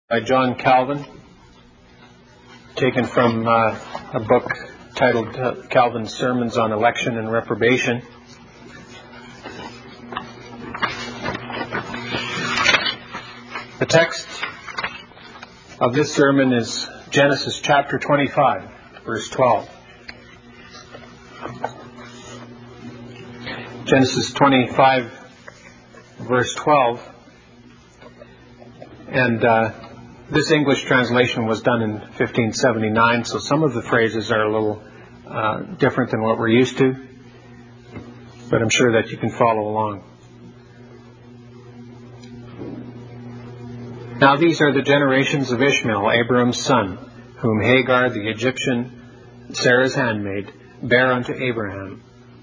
By John Calvin, taken from a book titled Calvin's Sermons on Election and Reprobation. The text of this sermon is Genesis chapter 25, verse 12. Genesis 25, verse 12. And this English translation was done in 1579, so some of the phrases are a little different than what we're used to, but I'm sure that you can follow along. Now these are the generations of Ishmael, Abraham's son, whom Hagar the Egyptian, Sarah's handmaid, bare unto Abraham.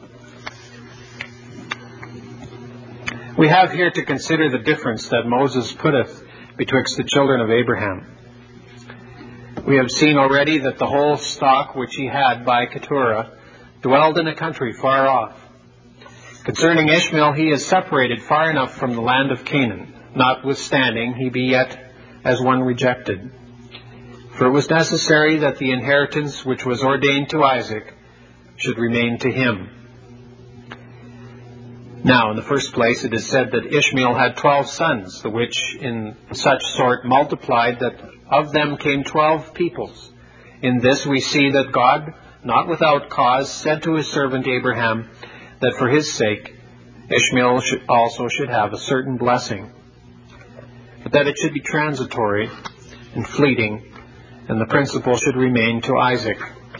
We have here to consider the difference that Moses putteth betwixt the children of Abraham. We have seen already that the whole stock which he had by Keturah dwelled in a country far off. Concerning Ishmael, he is separated far enough from the land of Canaan, notwithstanding he be yet as one rejected. For it was necessary that the inheritance which was ordained to Isaac should remain to him. Now, in the first place, it is said that Ishmael had 12 sons, the which in such sort multiplied that of them came 12 peoples. In this we see that God, not without cause, said to his servant Abraham that for his sake Ishmael also should have a certain blessing, but that it should be transitory and fleeting, and the principal should remain to Isaac.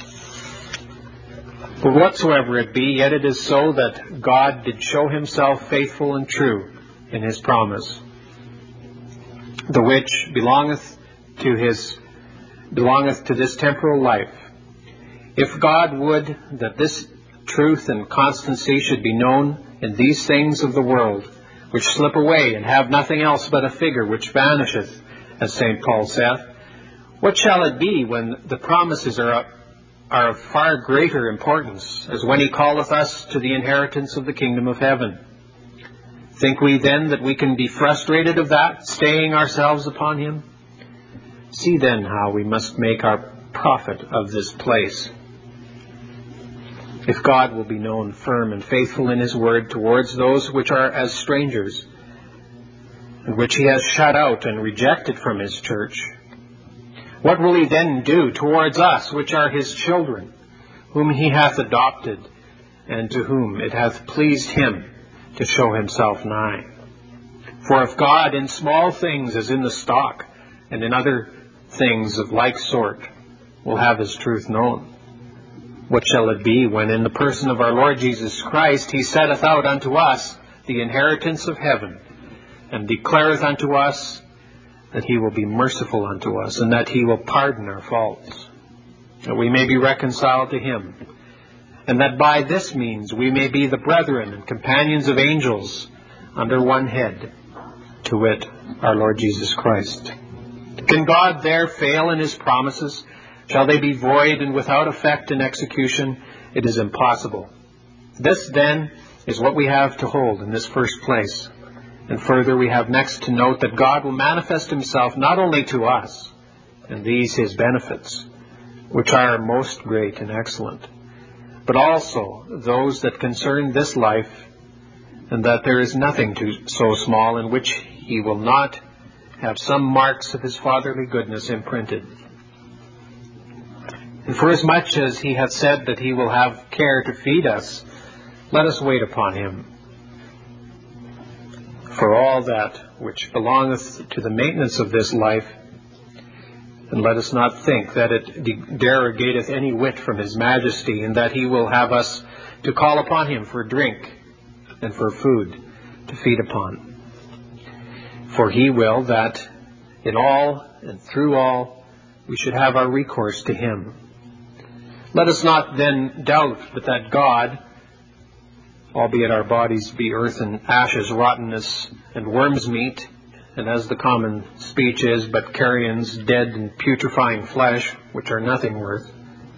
But whatsoever it be, yet it is so that God did show himself faithful and true in his promise, the which belongeth to this temporal life. If God would that this truth and constancy should be known in these things of the world, which slip away and have nothing else but a figure which vanisheth, as St. Paul saith, what shall it be when the promises are of far greater importance, as when he calleth us to the inheritance of the kingdom of heaven? Think we then that we can be frustrated of that, staying ourselves upon him? See then how we must make our profit of this place. If God will be known firm and faithful in his word towards those which are as strangers, and which he has shut out and rejected from his church, what will he then do towards us, which are his children, whom he hath adopted, and to whom it hath pleased him to show himself nigh? For if God in small things as in the stock, and in other things of like sort, will have his truth known, what shall it be when in the person of our Lord Jesus Christ he setteth out unto us the inheritance of heaven, and declareth unto us that he will be merciful unto us, and that he will pardon our faults, that we may be reconciled to him, and that by this means we may be the brethren and companions of angels under one head, to wit, our Lord Jesus Christ. Can God there fail in his promises? Shall they be void and without effect in execution? It is impossible. This, then, is what we have to hold in this first place. And further, we have next to note that God will manifest himself not only to us, and these his benefits, which are most great and excellent, but also those that concern this life, and that there is nothing so small in which he will not have some marks of his fatherly goodness imprinted. And forasmuch as he hath said that he will have care to feed us, let us wait upon him. For all that which belongeth to the maintenance of this life, and let us not think that it derogateth any whit from his majesty, and that he will have us to call upon him for drink and for food to feed upon. For he will that in all and through all we should have our recourse to him. Let us not then doubt but that God, albeit our bodies be earth and ashes, rottenness, and worms' meat, and as the common speech is, but carrions, dead and putrefying flesh, which are nothing worth,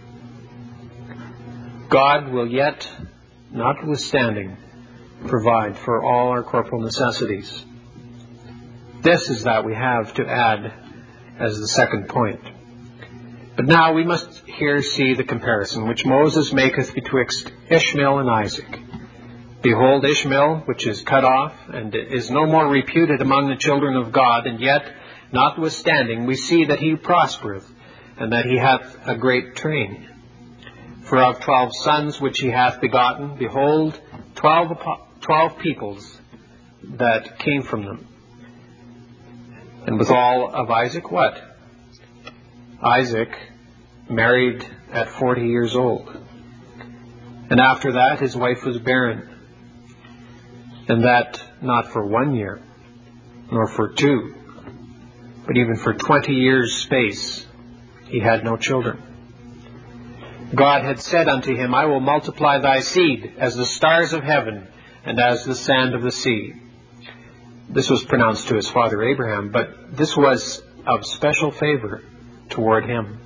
God will yet, notwithstanding, provide for all our corporal necessities. This is that we have to add as the second point. But now we must here see the comparison which Moses maketh betwixt Ishmael and Isaac. Behold, Ishmael, which is cut off, and is no more reputed among the children of God, and yet, notwithstanding, we see that he prospereth, and that he hath a great train. For of 12 sons which he hath begotten, behold, 12 peoples that came from them. And withal of Isaac what? Isaac married at 40 years old. And after that his wife was barren. And that not for 1 year, nor for 2, but even for 20 years' space he had no children. God had said unto him, I will multiply thy seed as the stars of heaven and as the sand of the sea. This was pronounced to his father Abraham, but this was of special favor toward him.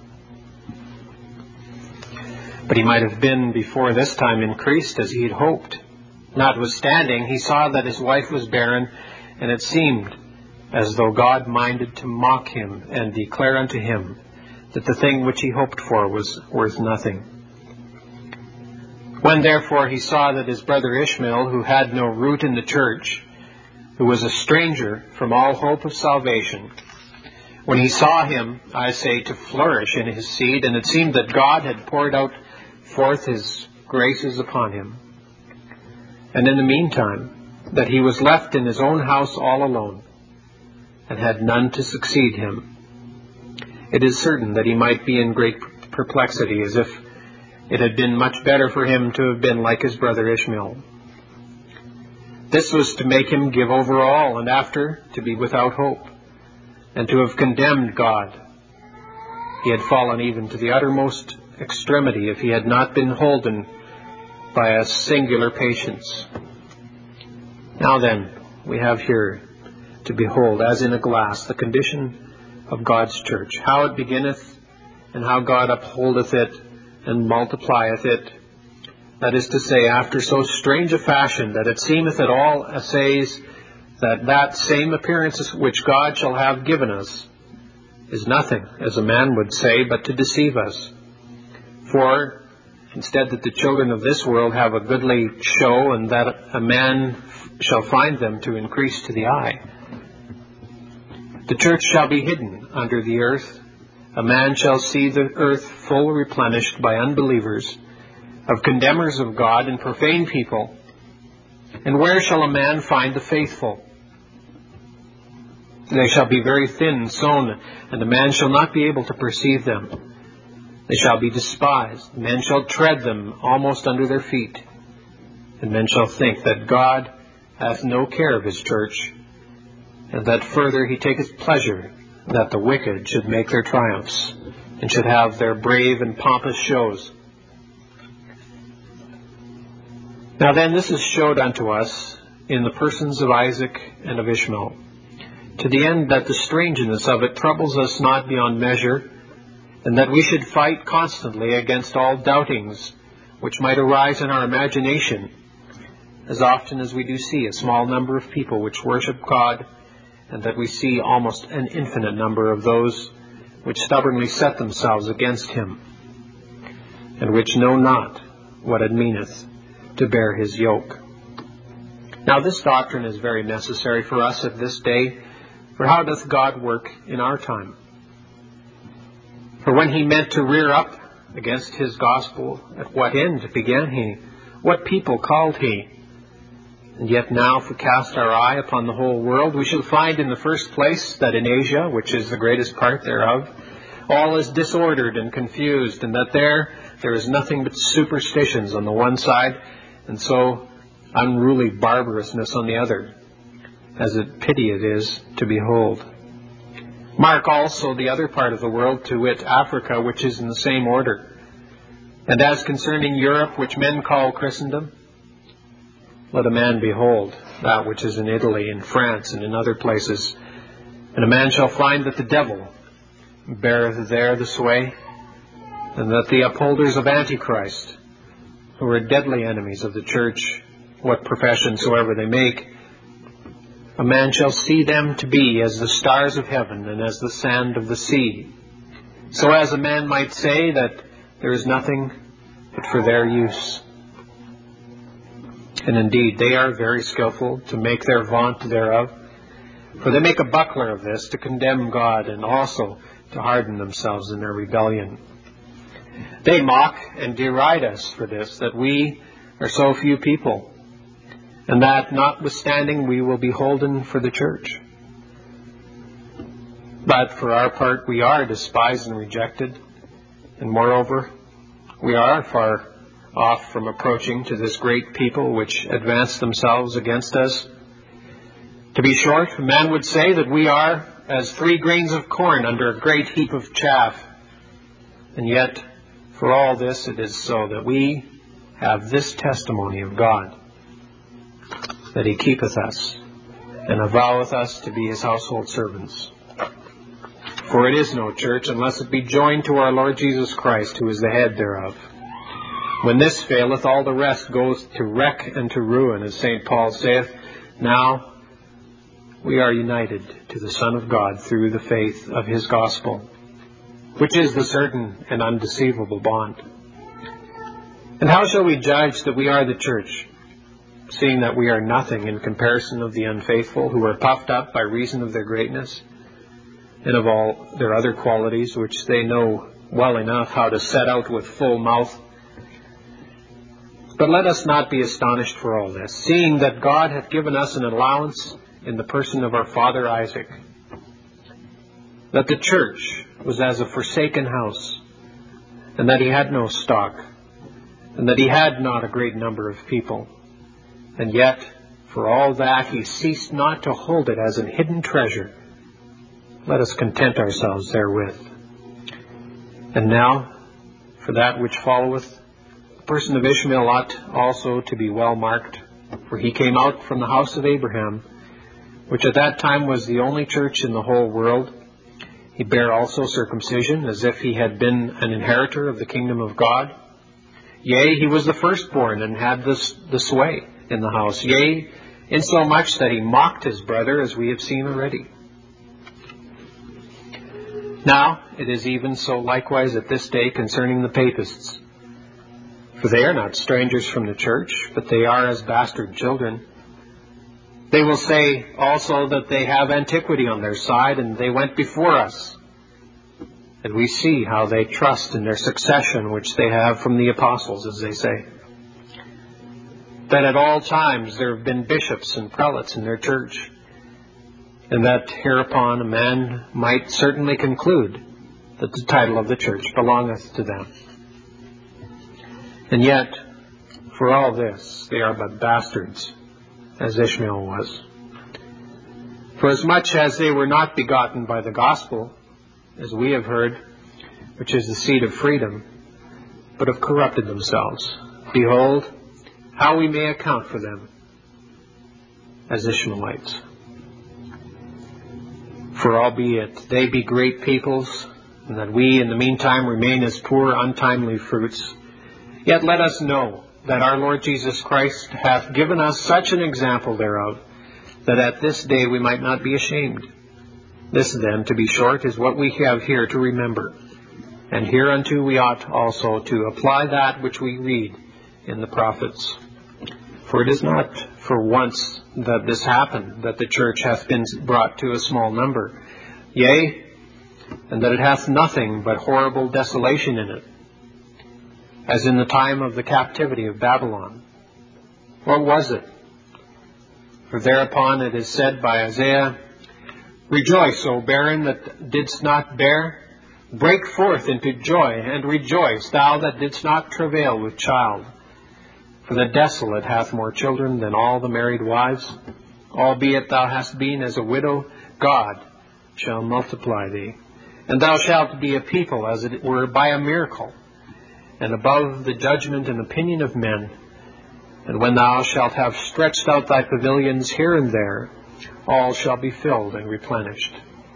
But he might have been before this time increased as he had hoped. Notwithstanding, he saw that his wife was barren, and it seemed as though God minded to mock him and declare unto him that the thing which he hoped for was worth nothing. When therefore he saw that his brother Ishmael, who had no root in the church, who was a stranger from all hope of salvation, when he saw him, I say, to flourish in his seed, and it seemed that God had poured out forth his graces upon him, and in the meantime that he was left in his own house all alone, and had none to succeed him, it is certain that he might be in great perplexity, as if it had been much better for him to have been like his brother Ishmael. This was to make him give over all, and after to be without hope, and to have condemned God. He had fallen even to the uttermost extremity if he had not been holden by a singular patience. Now then, we have here to behold, as in a glass, the condition of God's church, how it beginneth, and how God upholdeth it, and multiplieth it. That is to say, after so strange a fashion, that it seemeth at all assays that same appearance which God shall have given us is nothing, as a man would say, but to deceive us. For, instead that the children of this world have a goodly show, and that a man shall find them to increase to the eye, the church shall be hidden under the earth. A man shall see the earth full replenished by unbelievers, of condemners of God and profane people. And where shall a man find the faithful? They shall be very thin sown, and a man shall not be able to perceive them. They shall be despised. Men shall tread them almost under their feet. And men shall think that God hath no care of his church, and that further he taketh pleasure that the wicked should make their triumphs, and should have their brave and pompous shows. Now then, this is showed unto us in the persons of Isaac and of Ishmael, to the end that the strangeness of it troubles us not beyond measure, and that we should fight constantly against all doubtings which might arise in our imagination, as often as we do see a small number of people which worship God, and that we see almost an infinite number of those which stubbornly set themselves against him, and which know not what it meaneth to bear his yoke. Now this doctrine is very necessary for us at this day, for how doth God work in our time? For when he meant to rear up against his gospel, at what end began he? What people called he? And yet now, if we cast our eye upon the whole world, we shall find in the first place that in Asia, which is the greatest part thereof, all is disordered and confused, and that there is nothing but superstitions on the one side, and so unruly barbarousness on the other, as a pity it is to behold. Mark also the other part of the world, to wit, Africa, which is in the same order. And as concerning Europe, which men call Christendom, let a man behold that which is in Italy, in France, and in other places, and a man shall find that the devil beareth there the sway, and that the upholders of Antichrist, who are deadly enemies of the church, what profession soever they make, a man shall see them to be as the stars of heaven and as the sand of the sea. So as a man might say that there is nothing but for their use. And indeed, they are very skillful to make their vaunt thereof. For they make a buckler of this to condemn God and also to harden themselves in their rebellion. They mock and deride us for this, that we are so few people, and that notwithstanding we will be holden for the church. But for our part we are despised and rejected, and moreover we are far off from approaching to this great people which advance themselves against us. To be short, a man would say that we are as 3 grains of corn under a great heap of chaff. And yet, for all this, it is so that we have this testimony of God, that he keepeth us, and avoweth us to be his household servants. For it is no church unless it be joined to our Lord Jesus Christ, who is the head thereof. When this faileth, all the rest goes to wreck and to ruin, as St. Paul saith. Now we are united to the Son of God through the faith of his gospel, which is the certain and undeceivable bond. And how shall we judge that we are the church, seeing that we are nothing in comparison of the unfaithful, who are puffed up by reason of their greatness, and of all their other qualities, which they know well enough how to set out with full mouth? But let us not be astonished for all this, seeing that God hath given us an allowance in the person of our father Isaac, that the church was as a forsaken house, and that he had no stock, and that he had not a great number of people. And yet, for all that, he ceased not to hold it as an hidden treasure. Let us content ourselves therewith. And now, for that which followeth, the person of Ishmael ought also to be well marked, for he came out from the house of Abraham, which at that time was the only church in the whole world. He bare also circumcision, as if he had been an inheritor of the kingdom of God. Yea, he was the firstborn, and had the sway in the house. Yea, insomuch that he mocked his brother, as we have seen already. Now, it is even so likewise at this day concerning the papists. For they are not strangers from the church, but they are as bastard children. They will say also that they have antiquity on their side, and they went before us. And we see how they trust in their succession, which they have from the apostles, as they say. That at all times there have been bishops and prelates in their church, and that hereupon a man might certainly conclude that the title of the church belongeth to them. And yet, for all this, they are but bastards, as Ishmael was. For as much as they were not begotten by the gospel, as we have heard, which is the seed of freedom, but have corrupted themselves, behold, how we may account for them as Ishmaelites. For albeit they be great peoples, and that we in the meantime remain as poor untimely fruits, yet let us know that our Lord Jesus Christ hath given us such an example thereof, that at this day we might not be ashamed. This then, to be short, is what we have here to remember. And hereunto we ought also to apply that which we read in the prophets. For it is not for once that this happened, that the church hath been brought to a small number. Yea, and that it hath nothing but horrible desolation in it, as in the time of the captivity of Babylon. What was it? For thereupon it is said by Isaiah, Rejoice, O barren that didst not bear. Break forth into joy, and rejoice, thou that didst not travail with child. For the desolate hath more children than all the married wives. Albeit thou hast been as a widow, God shall multiply thee. And thou shalt be a people, as it were, by a miracle, and above the judgment and opinion of men. And when thou shalt have stretched out thy pavilions here and there, all shall be filled and replenished.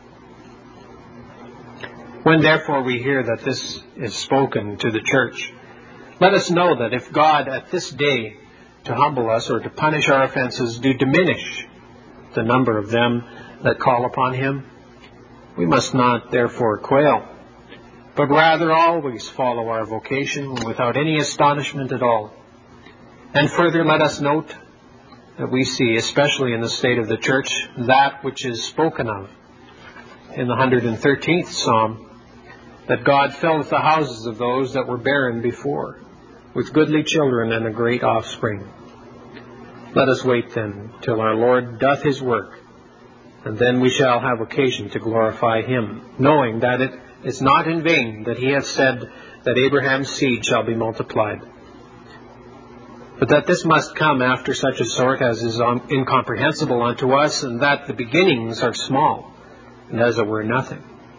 When therefore we hear that this is spoken to the church, let us know that if God at this day, to humble us or to punish our offenses, do diminish the number of them that call upon him. We must not therefore quail, but rather always follow our vocation without any astonishment at all. And further, let us note that we see, especially in the state of the church, that which is spoken of in the 113th Psalm, that God filleth the houses of those that were barren before, with goodly children and a great offspring. Let us wait then till our Lord doth his work, and then we shall have occasion to glorify him, knowing that it is not in vain that he hath said that Abraham's seed shall be multiplied. But that this must come after such a sort as is incomprehensible unto us, and that the beginnings are small, and as it were nothing.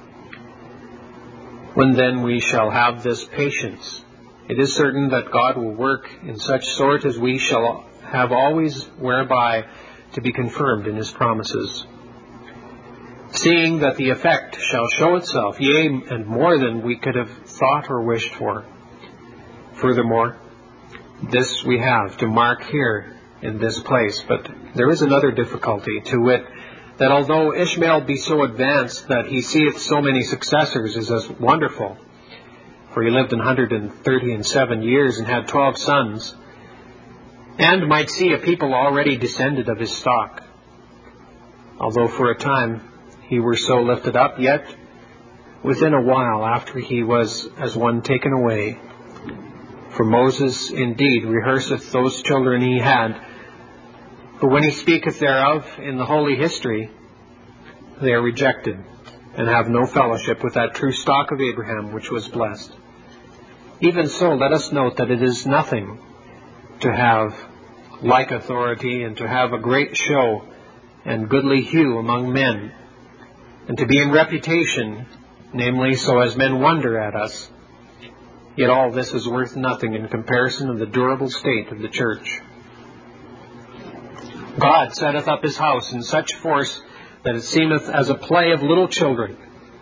When then we shall have this patience, it is certain that God will work in such sort as we shall have always whereby to be confirmed in his promises. Seeing that the effect shall show itself, yea, and more than we could have thought or wished for. Furthermore, this we have to mark here in this place, but there is another difficulty, to wit, that although Ishmael be so advanced that he seeth so many successors is as wonderful, for he lived 137 years and had 12 sons, and might see a people already descended of his stock. Although for a time he were so lifted up, yet within a while after he was as one taken away. For Moses indeed rehearseth those children he had, but when he speaketh thereof in the holy history, they are rejected, and have no fellowship with that true stock of Abraham which was blessed. Even so, let us note that it is nothing to have like authority, and to have a great show and goodly hue among men, and to be in reputation, namely, so as men wonder at us. Yet all this is worth nothing in comparison of the durable state of the church. God setteth up his house in such force that it seemeth as a play of little children.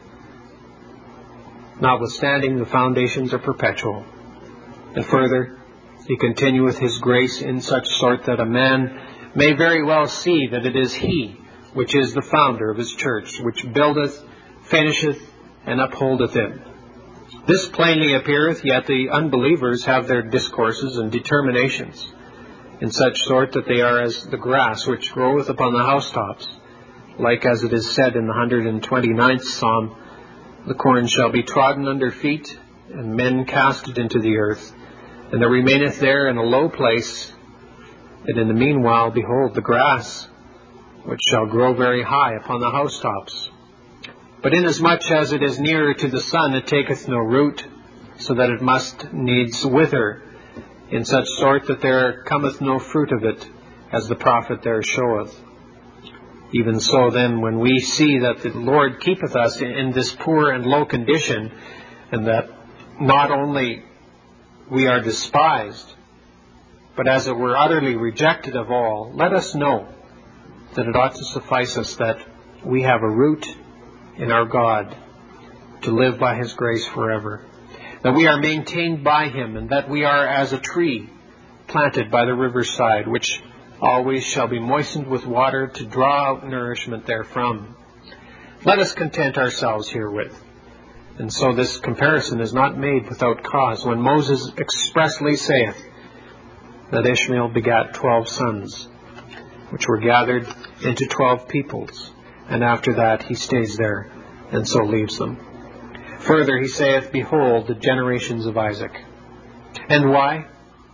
Notwithstanding, the foundations are perpetual. And further, he continueth his grace in such sort that a man may very well see that it is he which is the founder of his church, which buildeth, finisheth, and upholdeth it. This plainly appeareth, yet the unbelievers have their discourses and determinations, in such sort that they are as the grass which groweth upon the housetops, like as it is said in the 129th Psalm, the corn shall be trodden under feet, and men cast it into the earth, and there remaineth there in a low place, and in the meanwhile, behold, the grass, which shall grow very high upon the housetops. But inasmuch as it is nearer to the sun, it taketh no root, so that it must needs wither, in such sort that there cometh no fruit of it, as the prophet there showeth. Even so then, when we see that the Lord keepeth us in this poor and low condition, and that not only we are despised, but as it were utterly rejected of all, let us know that it ought to suffice us that we have a root in our God to live by his grace forever, that we are maintained by him, and that we are as a tree planted by the riverside, which always shall be moistened with water to draw out nourishment therefrom. Let us content ourselves herewith. And so this comparison is not made without cause, when Moses expressly saith that Ishmael begat 12 sons, which were gathered into 12 peoples, and after that he stays there, and so leaves them. Further he saith, behold, the generations of Isaac. And why?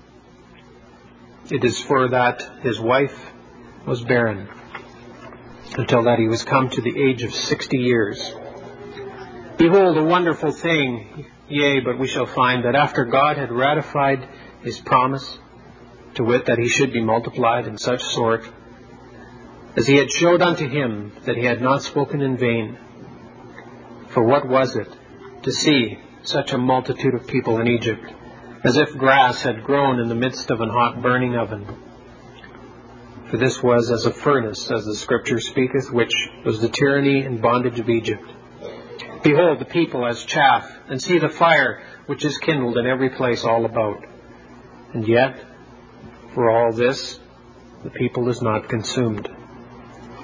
It is for that his wife was barren, until that he was come to the age of 60 years. Behold, a wonderful thing, yea, but we shall find that after God had ratified his promise, to wit, that he should be multiplied in such sort, as he had showed unto him that he had not spoken in vain. For what was it to see such a multitude of people in Egypt, as if grass had grown in the midst of an hot burning oven? For this was as a furnace, as the Scripture speaketh, which was the tyranny and bondage of Egypt. Behold the people as chaff, and see the fire which is kindled in every place all about. And yet, for all this, the people is not consumed.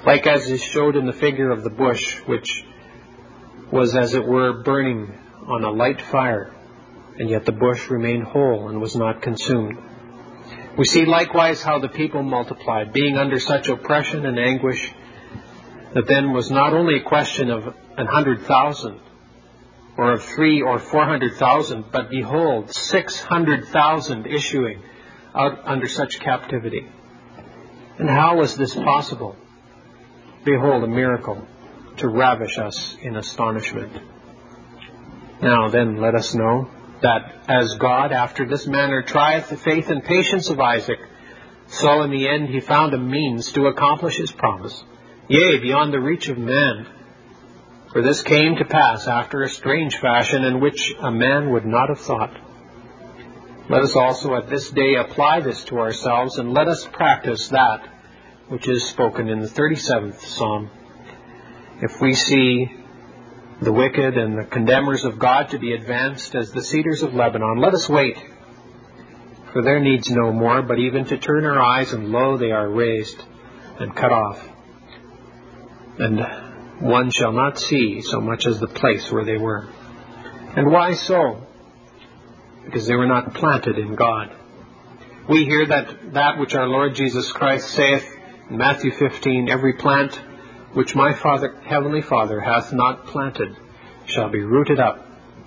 like as is showed in the figure of the bush, which was as it were burning on a light fire, and yet the bush remained whole and was not consumed. We see likewise how the people multiplied, being under such oppression and anguish, that then was not only a question of 100,000, or of 300,000 or 400,000, but behold, 600,000 issuing out under such captivity. And how was this possible? Behold, a miracle to ravish us in astonishment. Now then, let us know that as God after this manner trieth the faith and patience of Isaac, so in the end he found a means to accomplish his promise, yea, beyond the reach of man. For this came to pass after a strange fashion, in which a man would not have thought. Let us also at this day apply this to ourselves, and let us practice that which is spoken in the 37th Psalm. If we see the wicked and the condemners of God to be advanced as the cedars of Lebanon, let us wait, for there needs no more, but even to turn our eyes, and lo, they are raised and cut off. And one shall not see so much as the place where they were. And why so? Because they were not planted in God. We hear that which our Lord Jesus Christ saith in Matthew 15, every plant which my Father, Heavenly Father hath not planted shall be rooted up.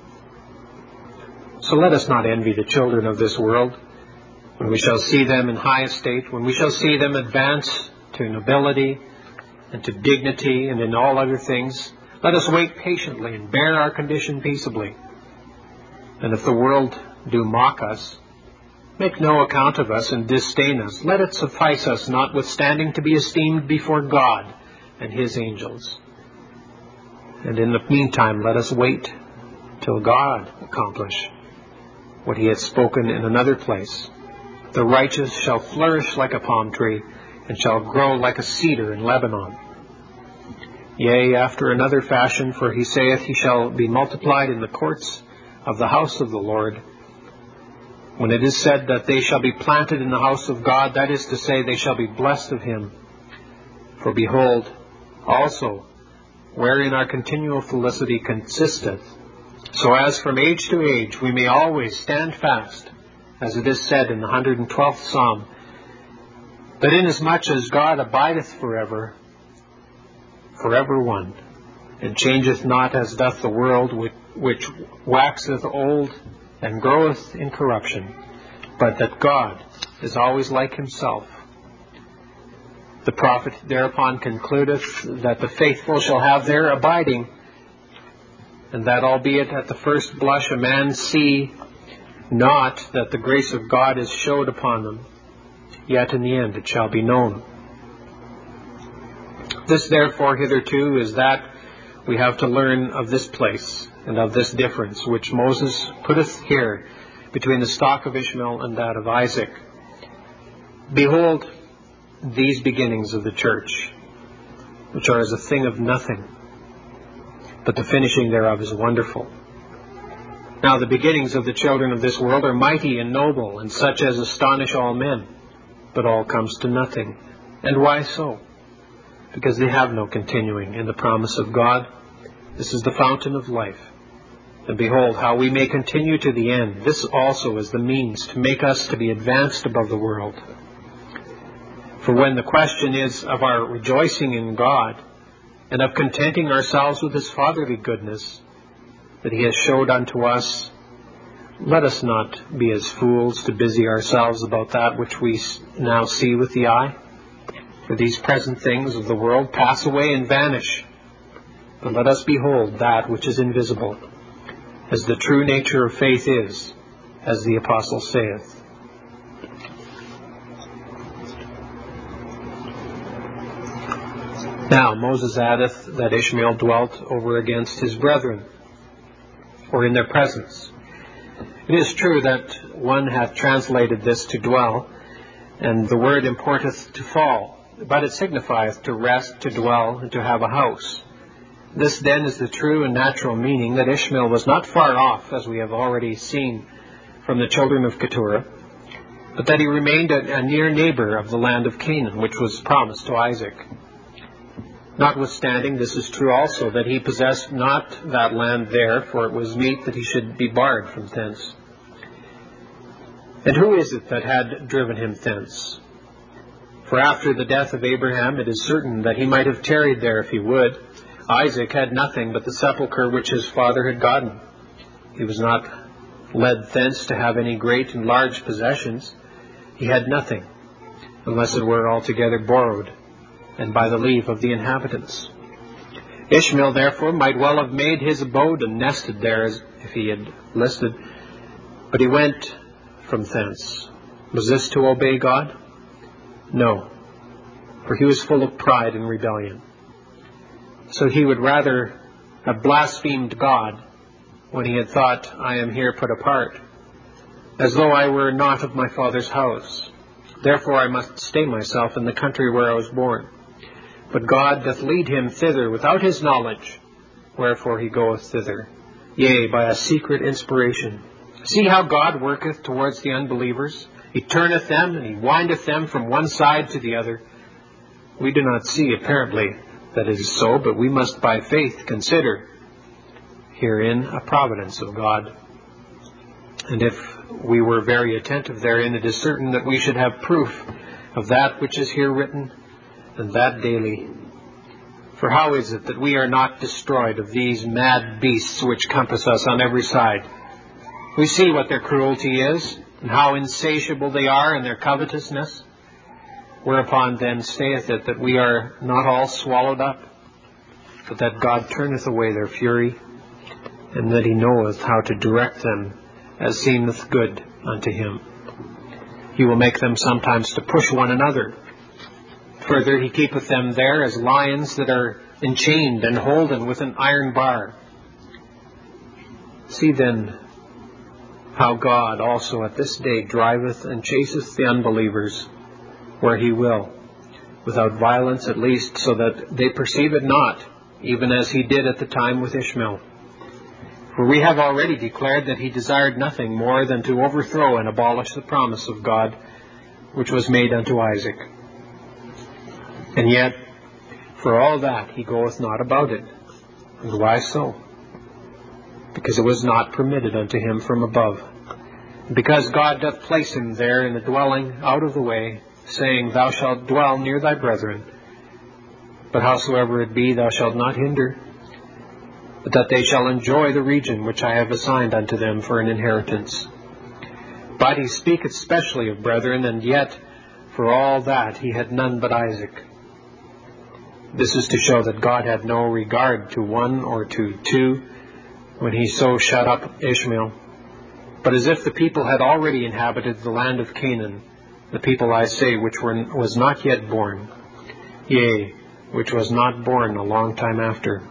So let us not envy the children of this world, when we shall see them in high estate, when we shall see them advance to nobility and to dignity and in all other things. Let us wait patiently and bear our condition peaceably. And if the world do mock us, make no account of us and disdain us, let it suffice us notwithstanding to be esteemed before God and his angels. And in the meantime let us wait till God accomplish what he hath spoken in another place. The righteous shall flourish like a palm tree, and shall grow like a cedar in Lebanon. Yea, after another fashion, for he saith, he shall be multiplied in the courts of the house of the Lord. When it is said that they shall be planted in the house of God, that is to say, they shall be blessed of him. For behold, also, wherein our continual felicity consisteth, so as from age to age we may always stand fast, as it is said in the 112th Psalm, that inasmuch as God abideth forever, forever one, and changeth not as doth the world, which waxeth old and groweth in corruption, but that God is always like himself. The prophet thereupon concludeth that the faithful shall have their abiding, and that albeit at the first blush a man see not that the grace of God is showed upon them, yet in the end it shall be known. This therefore hitherto is that we have to learn of this place, and of this difference which Moses putteth here between the stock of Ishmael and that of Isaac. Behold these beginnings of the church, which are as a thing of nothing, but the finishing thereof is wonderful. Now the beginnings of the children of this world are mighty and noble, and such as astonish all men, but all comes to nothing. And why so? Because they have no continuing in the promise of God. This is the fountain of life. And behold, how we may continue to the end. This also is the means to make us to be advanced above the world. For when the question is of our rejoicing in God, and of contenting ourselves with his fatherly goodness that he has showed unto us, let us not be as fools to busy ourselves about that which we now see with the eye. For these present things of the world pass away and vanish. But let us behold that which is invisible, as the true nature of faith is, as the apostle saith. Now Moses addeth that Ishmael dwelt over against his brethren, or in their presence. It is true that one hath translated this to dwell, and the word importeth to fall, but it signifieth to rest, to dwell, and to have a house. This then is the true and natural meaning, that Ishmael was not far off, as we have already seen from the children of Keturah, but that he remained a near neighbor of the land of Canaan, which was promised to Isaac. Notwithstanding, this is true also, that he possessed not that land there, for it was meet that he should be barred from thence. And who is it that had driven him thence? For after the death of Abraham, it is certain that he might have tarried there if he would. Isaac had nothing but the sepulchre which his father had gotten. He was not led thence to have any great and large possessions. He had nothing, unless it were altogether borrowed, and by the leave of the inhabitants. Ishmael, therefore, might well have made his abode and nested there as if he had listed, but he went from thence. Was this to obey God? No, for he was full of pride and rebellion. So he would rather have blasphemed God when he had thought, I am here put apart, as though I were not of my father's house. Therefore I must stay myself in the country where I was born. But God doth lead him thither without his knowledge, wherefore he goeth thither, yea, by a secret inspiration. See how God worketh towards the unbelievers. He turneth them, and he windeth them from one side to the other. We do not see, apparently, that it is so, but we must by faith consider herein a providence of God. And if we were very attentive therein, it is certain that we should have proof of that which is here written, and that daily. For how is it that we are not destroyed of these mad beasts which compass us on every side? We see what their cruelty is, and how insatiable they are in their covetousness. Whereupon then saith it that we are not all swallowed up, but that God turneth away their fury, and that he knoweth how to direct them as seemeth good unto him. He will make them sometimes to push one another. Further, he keepeth them there as lions that are enchained and holden with an iron bar. See then how God also at this day driveth and chaseth the unbelievers where he will, without violence at least, so that they perceive it not, even as he did at the time with Ishmael. For we have already declared that he desired nothing more than to overthrow and abolish the promise of God, which was made unto Isaac. And yet, for all that, he goeth not about it. And why so? Because it was not permitted unto him from above. Because God doth place him there in a dwelling out of the way, saying, Thou shalt dwell near thy brethren. But howsoever it be, thou shalt not hinder, but that they shall enjoy the region which I have assigned unto them for an inheritance. But he speaketh specially of brethren, and yet, for all that, he had none but Isaac. This is to show that God had no regard to one or to two when he so shut up Ishmael, but as if the people had already inhabited the land of Canaan, the people, I say, which was not yet born, yea, which was not born a long time after.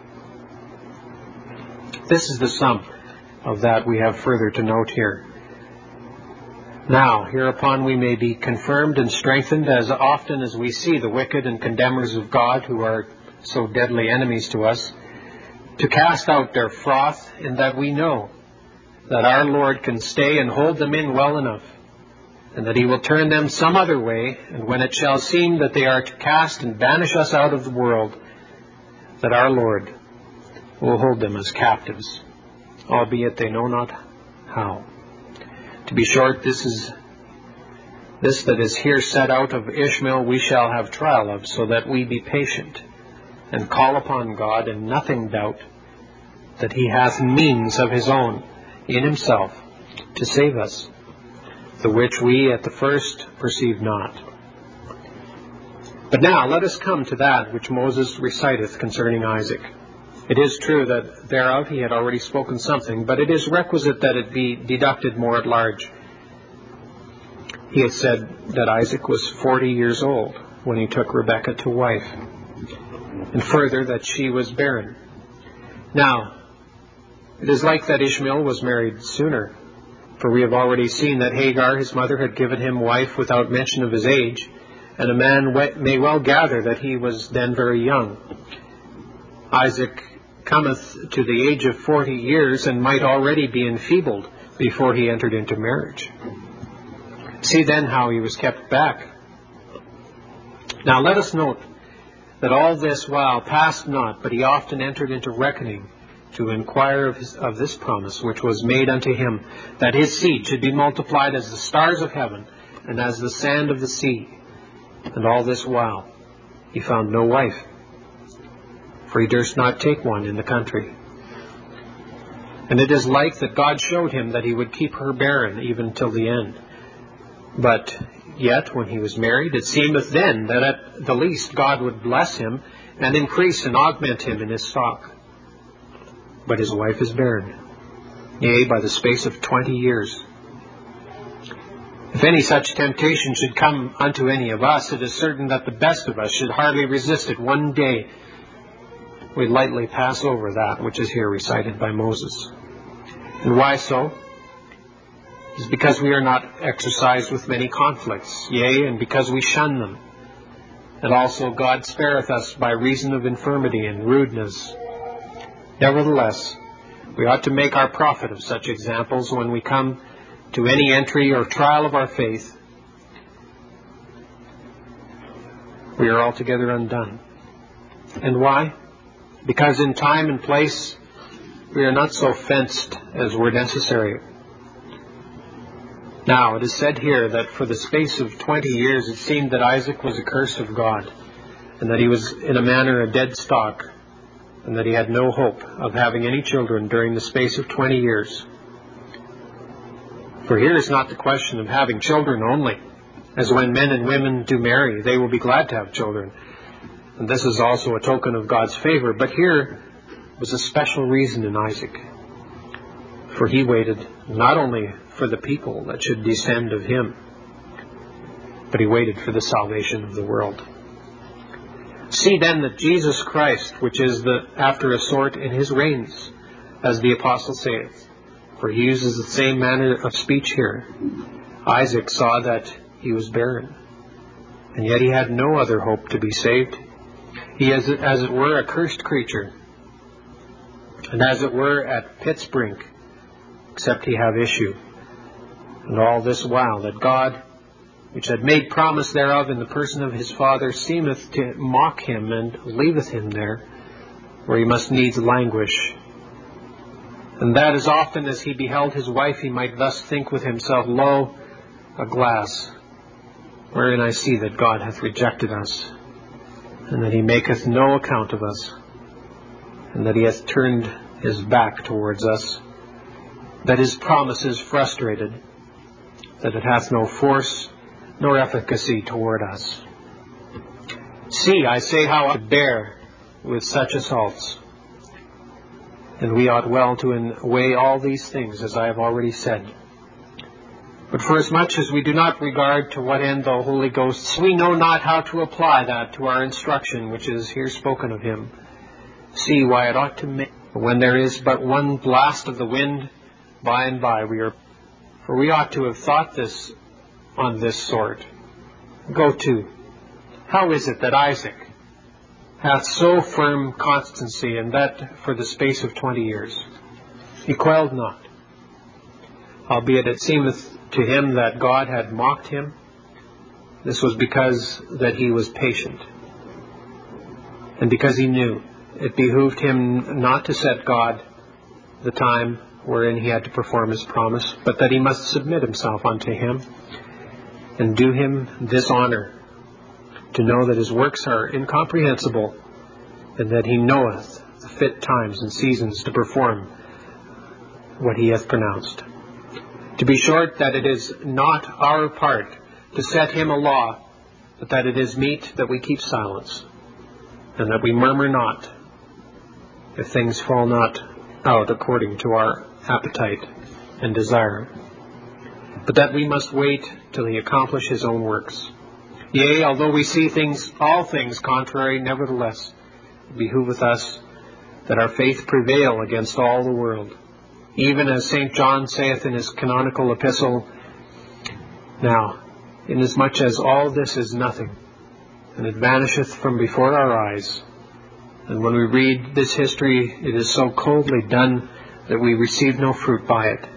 This is the sum of that we have further to note here. Now, hereupon we may be confirmed and strengthened as often as we see the wicked and condemners of God, who are so deadly enemies to us, to cast out their froth, in that we know that our Lord can stay and hold them in well enough, and that he will turn them some other way, and when it shall seem that they are to cast and banish us out of the world, that our Lord will hold them as captives, albeit they know not how. To be short, this that is here set out of Ishmael we shall have trial of, so that we be patient, and call upon God, and nothing doubt that he hath means of his own in himself to save us, the which we at the first perceived not. But now let us come to that which Moses reciteth concerning Isaac. It is true that thereof he had already spoken something, but it is requisite that it be deducted more at large. He had said that Isaac was 40 years old when he took Rebekah to wife, and further that she was barren. Now, it is like that Ishmael was married sooner, for we have already seen that Hagar, his mother, had given him wife without mention of his age, and a man may well gather that he was then very young. Isaac cometh to the age of 40 years and might already be enfeebled before he entered into marriage. See then how he was kept back. Now let us note that all this while passed not, but he often entered into reckoning, to inquire of this promise which was made unto him, that his seed should be multiplied as the stars of heaven, and as the sand of the sea. And all this while he found no wife, for he durst not take one in the country. And it is like that God showed him that he would keep her barren even till the end. But yet, when he was married, it seemeth then that at the least God would bless him, and increase and augment him in his stock. But his wife is barren, yea, by the space of 20 years. If any such temptation should come unto any of us, it is certain that the best of us should hardly resist it one day. We lightly pass over that which is here recited by Moses. And why so? It is because we are not exercised with many conflicts, yea, and because we shun them. And also God spareth us by reason of infirmity and rudeness. Nevertheless, we ought to make our profit of such examples when we come to any entry or trial of our faith. We are altogether undone. And why? Because in time and place we are not so fenced as were necessary. Now, it is said here that for the space of 20 years it seemed that Isaac was accursed of God, and that he was in a manner a dead stock, and that he had no hope of having any children during the space of 20 years. For here is not the question of having children only, as when men and women do marry, they will be glad to have children. And this is also a token of God's favor. But here was a special reason in Isaac. For he waited not only for the people that should descend of him, but he waited for the salvation of the world. See then that Jesus Christ, which is after a sort in his reigns, as the apostle saith, for he uses the same manner of speech here. Isaac saw that he was barren, and yet he had no other hope to be saved. He is, as it were, a cursed creature, and as it were at pit's brink, except he have issue. And all this while that God, which had made promise thereof in the person of his Father, seemeth to mock him, and leaveth him there, where he must needs languish. And that as often as he beheld his wife, he might thus think with himself, Lo, a glass, wherein I see that God hath rejected us, and that he maketh no account of us, and that he hath turned his back towards us, that his promise is frustrated, that it hath no force nor efficacy toward us. See, I say, how to bear with such assaults. And we ought well to weigh all these things, as I have already said. But forasmuch as we do not regard to what end the Holy Ghost, we know not how to apply that to our instruction, which is here spoken of him. See why it ought to make, when there is but one blast of the wind, by and by for we ought to have thought this on this sort. Go to, how is it that Isaac hath so firm constancy, and that for the space of 20 years? He quailed not, albeit it seemeth to him that God had mocked him. This was because that he was patient, and because he knew it behooved him not to set God the time wherein he had to perform his promise, but that he must submit himself unto him, and do him this honor, to know that his works are incomprehensible, and that he knoweth the fit times and seasons to perform what he hath pronounced. To be short, that it is not our part to set him a law, but that it is meet that we keep silence, and that we murmur not, if things fall not out according to our appetite and desire, but that we must wait till he accomplish his own works. Yea, although we see all things contrary, nevertheless it behoveth us that our faith prevail against all the world, even as St. John saith in his canonical epistle, Now, inasmuch as all this is nothing, and it vanisheth from before our eyes, and when we read this history, it is so coldly done that we receive no fruit by it.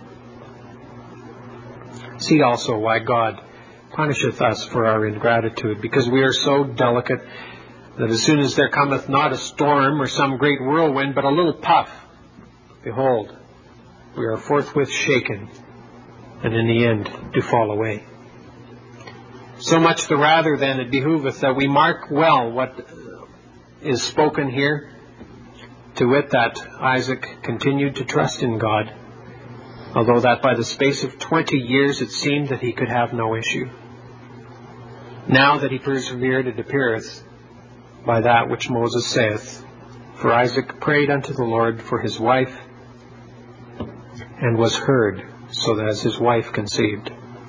See also why God punisheth us for our ingratitude, because we are so delicate that as soon as there cometh not a storm or some great whirlwind, but a little puff, behold, we are forthwith shaken, and in the end do fall away. So much the rather then it behoveth that we mark well what is spoken here, to wit that Isaac continued to trust in God, although that by the space of 20 years it seemed that he could have no issue. Now that he persevered, it appeareth by that which Moses saith, for Isaac prayed unto the Lord for his wife, and was heard, so that as his wife conceived.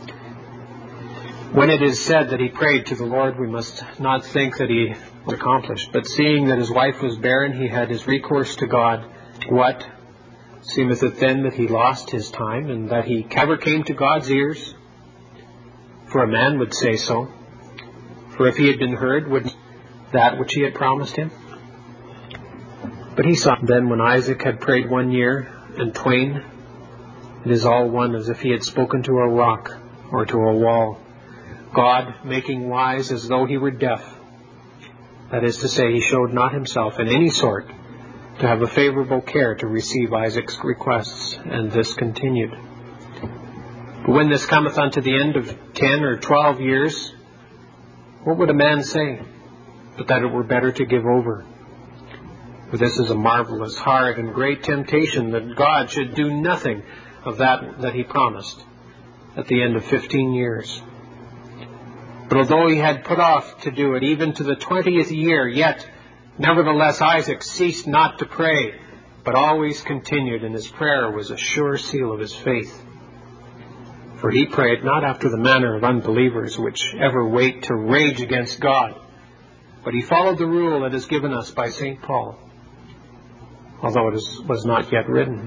When it is said that he prayed to the Lord, we must not think that he accomplished, but seeing that his wife was barren, he had his recourse to God. What? Seemeth it then that he lost his time, and that he ever came to God's ears? For a man would say so. For if he had been heard, would that which he had promised him? But he saw then when Isaac had prayed 1 year and twain, it is all one as if he had spoken to a rock or to a wall, God making wise as though he were deaf. That is to say, he showed not himself in any sort to have a favorable care to receive Isaac's requests, and this continued. But when this cometh unto the end of 10 or 12 years, what would a man say, but that it were better to give over? For this is a marvelous, hard, and great temptation, that God should do nothing of that he promised at the end of 15 years. But although he had put off to do it even to the 20th year, yet nevertheless Isaac ceased not to pray, but always continued, and his prayer was a sure seal of his faith. For he prayed not after the manner of unbelievers, which ever wait to rage against God, but he followed the rule that is given us by St. Paul, although it was not yet written.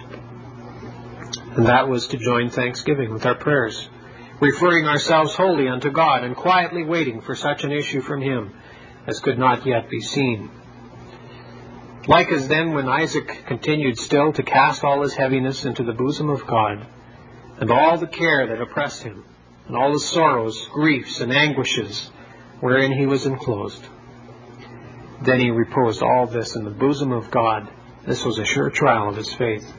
And that was to join thanksgiving with our prayers, referring ourselves wholly unto God, and quietly waiting for such an issue from him as could not yet be seen. Like as then when Isaac continued still to cast all his heaviness into the bosom of God, and all the care that oppressed him, and all the sorrows, griefs, and anguishes wherein he was enclosed. Then he reposed all this in the bosom of God. This was a sure trial of his faith.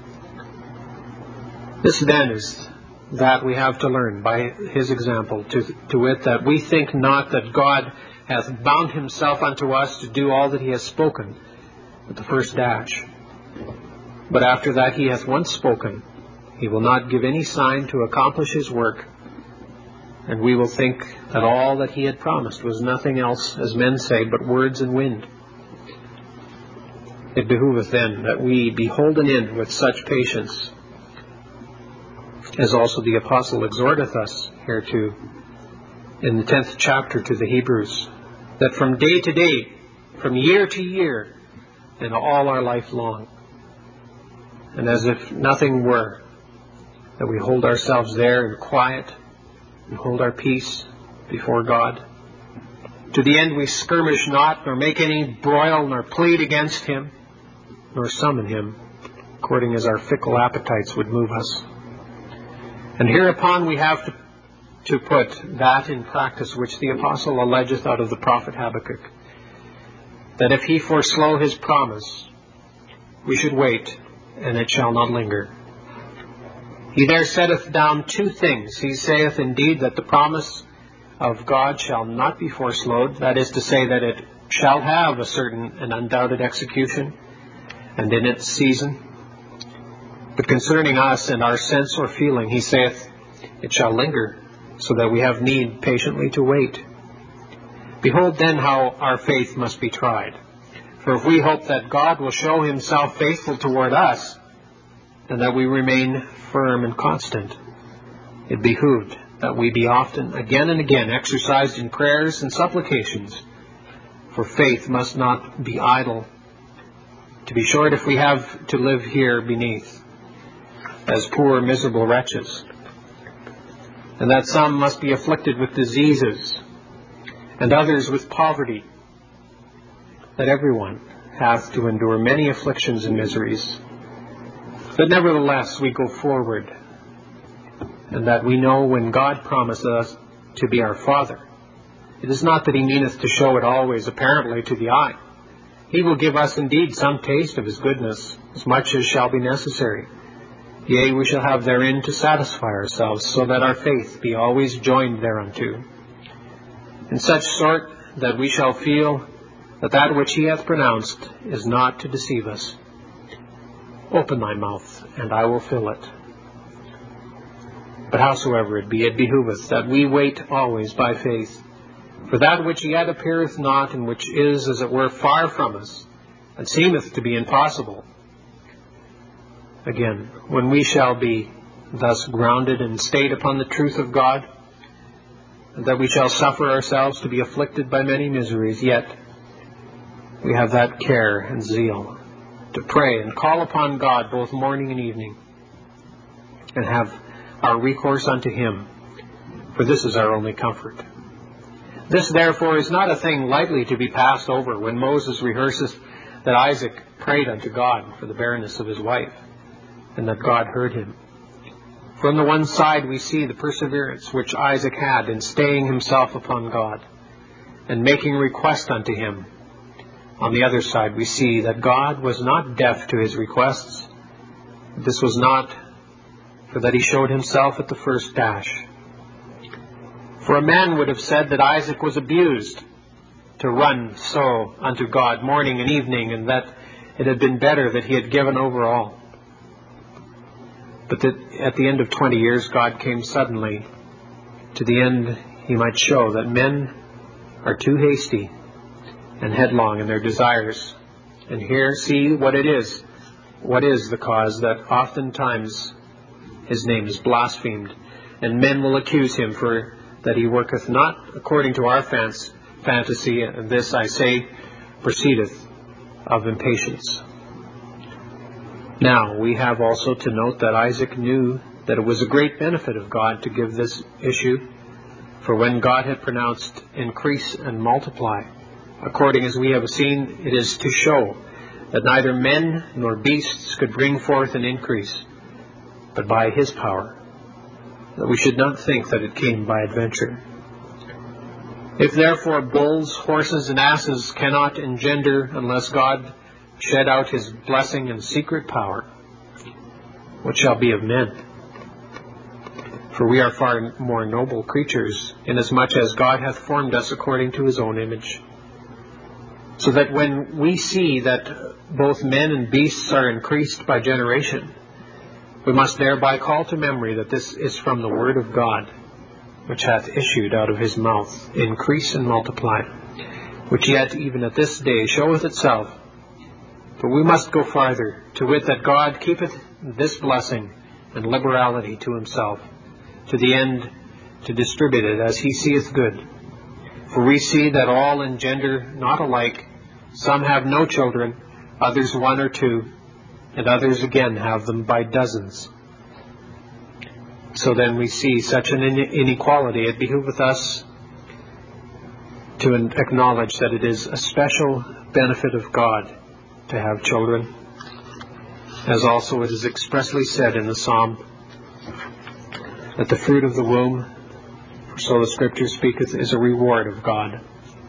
This then is that we have to learn by his example, to wit, that we think not that God hath bound himself unto us to do all that he has spoken at the first dash. But after that he hath once spoken, he will not give any sign to accomplish his work, and we will think that all that he had promised was nothing else, as men say, but words and wind. It behoveth then that we be holden in with such patience, as also the Apostle exhorteth us hereto in the 10th chapter to the Hebrews, that from day to day, from year to year, and all our life long, and as if nothing were, that we hold ourselves there in quiet and hold our peace before God. To the end we skirmish not, nor make any broil, nor plead against him, nor summon him, according as our fickle appetites would move us. And hereupon we have to put that in practice which the Apostle allegeth out of the prophet Habakkuk, that if he forslow his promise, we should wait, and it shall not linger. He there setteth down 2 things. He saith indeed that the promise of God shall not be forslowed, that is to say, that it shall have a certain and undoubted execution, and in its season. But concerning us and our sense or feeling, he saith, it shall linger, so that we have need patiently to wait. Behold then how our faith must be tried. For if we hope that God will show himself faithful toward us, and that we remain firm and constant, it behooved that we be often, again and again, exercised in prayers and supplications. For faith must not be idle, to be short if we have to live here beneath, as poor miserable wretches, and that some must be afflicted with diseases, and others with poverty, that everyone hath to endure many afflictions and miseries, but nevertheless we go forward, and that we know when God promised us to be our Father, It is not that he meaneth to show it always apparently to the eye. He will give us indeed some taste of his goodness, as much as shall be necessary. Yea, we shall have therein to satisfy ourselves, so that our faith be always joined thereunto, in such sort that we shall feel that that which he hath pronounced is not to deceive us. Open thy mouth, and I will fill it. But howsoever it be, it behoveth that we wait always by faith for that which yet appeareth not, and which is, as it were, far from us, and seemeth to be impossible. Again, when we shall be thus grounded and stayed upon the truth of God, and that we shall suffer ourselves to be afflicted by many miseries, yet we have that care and zeal to pray and call upon God both morning and evening, and have our recourse unto him, for this is our only comfort. This, therefore, is not a thing lightly to be passed over when Moses rehearseth that Isaac prayed unto God for the barrenness of his wife, and that God heard him. For on the one side we see the perseverance which Isaac had in staying himself upon God, and making request unto him. On the other side we see that God was not deaf to his requests. This was not for that he showed himself at the first dash. For a man would have said that Isaac was abused to run so unto God morning and evening, and that it had been better that he had given over all. But that at the end of 20 years God came suddenly, to the end he might show that men are too hasty and headlong in their desires. And here see what it is. What is the cause that oftentimes his name is blasphemed, and men will accuse him for that he worketh not according to our fantasy, and this, I say, proceedeth of impatience. Now, we have also to note that Isaac knew that it was a great benefit of God to give this issue, for when God had pronounced increase and multiply, according as we have seen, it is to show that neither men nor beasts could bring forth an increase, but by his power, that we should not think that it came by adventure. If therefore bulls, horses, and asses cannot engender unless God shed out his blessing and secret power, what shall be of men? For we are far more noble creatures, inasmuch as God hath formed us according to his own image. So that when we see that both men and beasts are increased by generation, we must thereby call to memory that this is from the word of God, which hath issued out of his mouth, increase and multiply, which yet even at this day showeth itself. But we must go farther, to wit that God keepeth this blessing and liberality to himself, to the end to distribute it as he seeth good. For we see that all engender not alike. Some have no children, others one or two, and others again have them by dozens. So then we see such an inequality. It behoveth us to acknowledge that it is a special benefit of God to have children, as also it is expressly said in the Psalm, that the fruit of the womb, for so the Scripture speaketh, is a reward of God.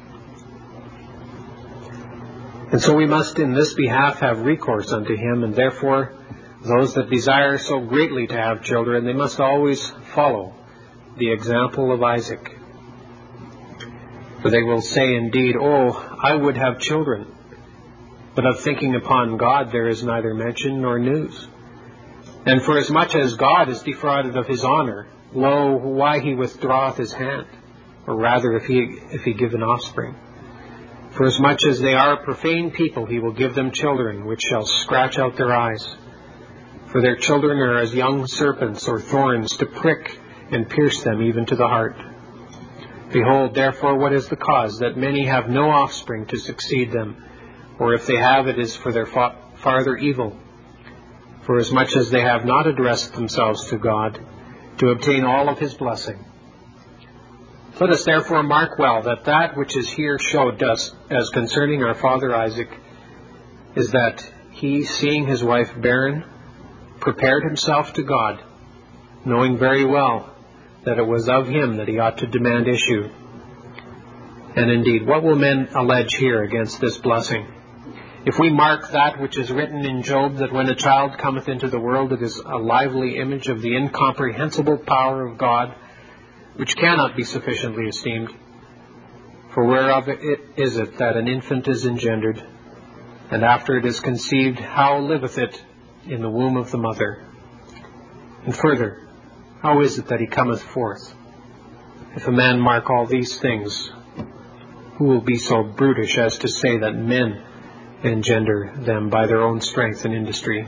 And so we must in this behalf have recourse unto him, and therefore those that desire so greatly to have children, they must always follow the example of Isaac. For they will say indeed, "Oh, I would have children," but of thinking upon God there is neither mention nor news. And for as much as God is defrauded of his honor, lo, why he withdraweth his hand, or rather if he give an offspring. For as much as they are a profane people, he will give them children, which shall scratch out their eyes. For their children are as young serpents or thorns, to prick and pierce them even to the heart. Behold, therefore, what is the cause, that many have no offspring to succeed them, or if they have, it is for their farther evil. For as much as they have not addressed themselves to God, to obtain all of his blessing. Let us therefore mark well that which is here showed us as concerning our father Isaac is that he, seeing his wife barren, prepared himself to God, knowing very well that it was of him that he ought to demand issue. And indeed, what will men allege here against this blessing? If we mark that which is written in Job, that when a child cometh into the world, it is a lively image of the incomprehensible power of God, which cannot be sufficiently esteemed. For whereof it is it that an infant is engendered, and after it is conceived, how liveth it in the womb of the mother? And further, how is it that he cometh forth? If a man mark all these things, who will be so brutish as to say that men engender them by their own strength and industry?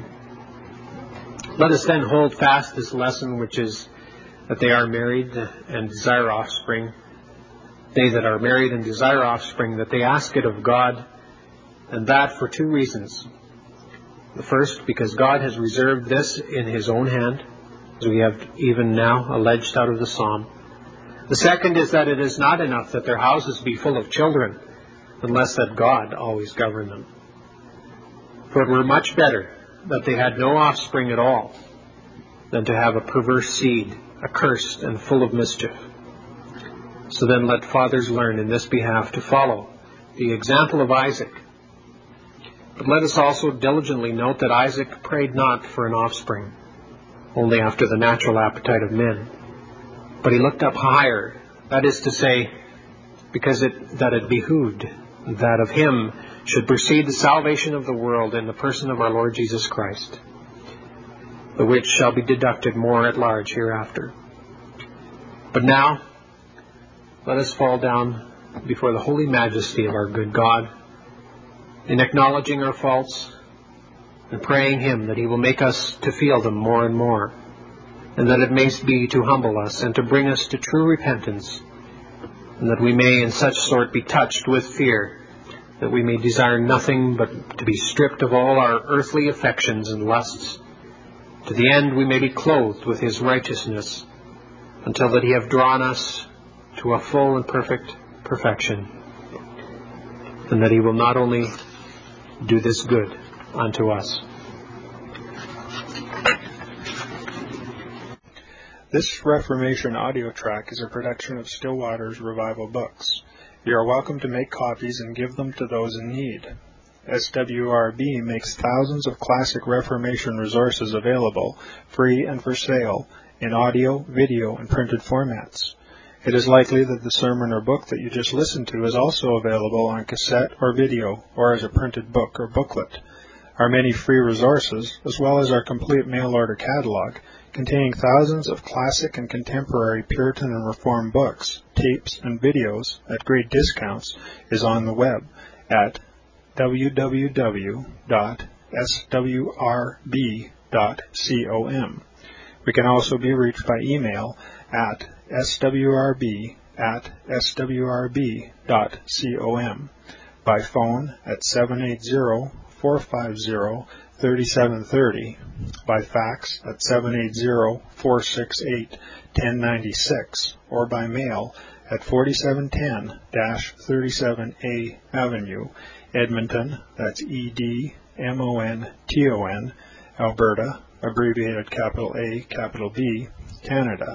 Let us then hold fast this lesson, which is that they are married and desire offspring. They that are married and desire offspring, that they ask it of God, and that for two reasons. The first, because God has reserved this in his own hand, as we have even now alleged out of the psalm. The second is that it is not enough that their houses be full of children, unless that God always govern them. For it were much better that they had no offspring at all, than to have a perverse seed, accursed and full of mischief. So then let fathers learn in this behalf to follow the example of Isaac. But let us also diligently note that Isaac prayed not for an offspring, only after the natural appetite of men. But he looked up higher, that is to say, because that it behooved that of him should proceed the salvation of the world in the person of our Lord Jesus Christ, the which shall be deducted more at large hereafter. But now, let us fall down before the holy majesty of our good God, in acknowledging our faults and praying him that he will make us to feel them more and more, and that it may be to humble us and to bring us to true repentance, and that we may in such sort be touched with fear, that we may desire nothing but to be stripped of all our earthly affections and lusts, to the end we may be clothed with his righteousness, until that he have drawn us to a full and perfect perfection, and that he will not only do this good unto us. This Reformation audio track is a production of Still Waters Revival Books. You are welcome to make copies and give them to those in need. SWRB makes thousands of classic Reformation resources available, free and for sale, in audio, video, and printed formats. It is likely that the sermon or book that you just listened to is also available on cassette or video, or as a printed book or booklet. Our many free resources, as well as our complete mail-order catalog, containing thousands of classic and contemporary Puritan and Reformed books, tapes, and videos at great discounts, is on the web at www.swrb.com. We can also be reached by email at swrb@swrb.com, by phone at 780-450-3730, by fax at 780-468-1096, or by mail at 4710-37A Avenue, Edmonton, that's Edmonton, Alberta, abbreviated capital A, capital B, Canada,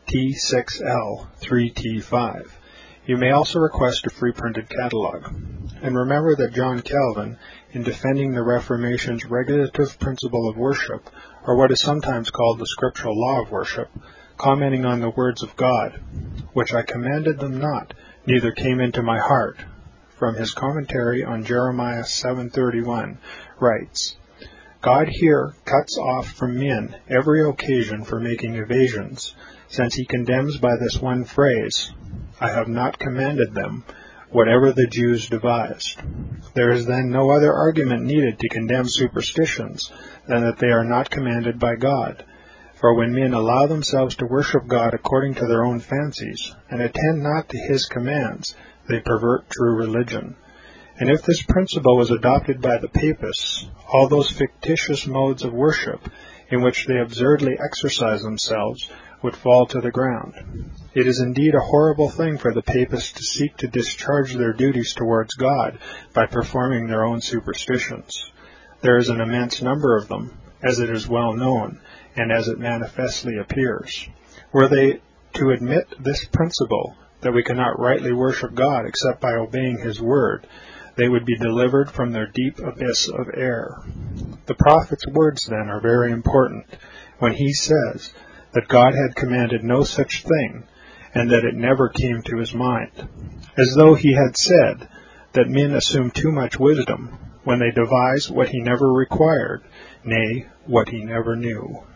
T6L3T5. You may also request a free printed catalog. And remember that John Calvin, in defending the Reformation's regulative principle of worship, or what is sometimes called the scriptural law of worship, commenting on the words of God, which I commanded them not, neither came into my heart, from his commentary on Jeremiah 7:31, writes, God here cuts off from men every occasion for making evasions, since he condemns by this one phrase, I have not commanded them, whatever the Jews devised. There is then no other argument needed to condemn superstitions than that they are not commanded by God. For when men allow themselves to worship God according to their own fancies, and attend not to his commands, they pervert true religion. And if this principle was adopted by the Papists, all those fictitious modes of worship in which they absurdly exercise themselves would fall to the ground. It is indeed a horrible thing for the Papists to seek to discharge their duties towards God by performing their own superstitions. There is an immense number of them, as it is well known, and as it manifestly appears. Were they to admit this principle, that we cannot rightly worship God except by obeying His word, they would be delivered from their deep abyss of error. The prophet's words, then, are very important when he says that God had commanded no such thing, and that it never came to his mind, as though he had said that men assume too much wisdom when they devise what he never required, nay, what he never knew.